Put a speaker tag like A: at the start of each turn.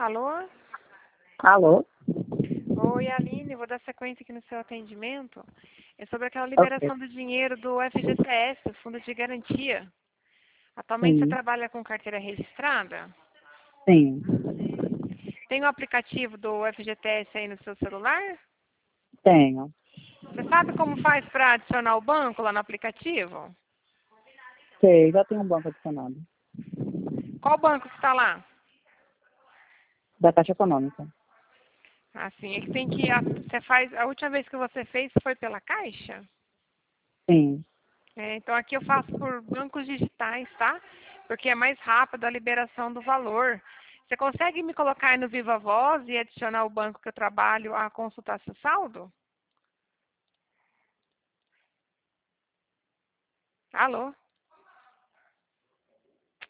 A: Alô?
B: Alô?
A: Oi, Aline, vou dar sequência aqui no seu atendimento. É sobre aquela
B: Ok.
A: liberação do dinheiro do FGTS, o Fundo de Garantia. Atualmente você
B: Sim,
A: trabalha com carteira registrada?
B: sim,
A: Tem o aplicativo do FGTS aí no seu celular?
B: tenho.
A: Você sabe como faz para adicionar o banco lá no aplicativo?
B: Sei, já tenho um banco adicionado.
A: Qual banco que está lá?
B: Da Caixa Econômica.
A: Assim, é que tem que. Você faz. A última vez que você fez foi pela Caixa?
B: Sim.
A: É, então aqui eu faço por bancos digitais, tá? Porque é mais rápido a liberação do valor. Você consegue me colocar aí no Viva Voz e adicionar o banco que eu trabalho a consultar seu saldo? Alô?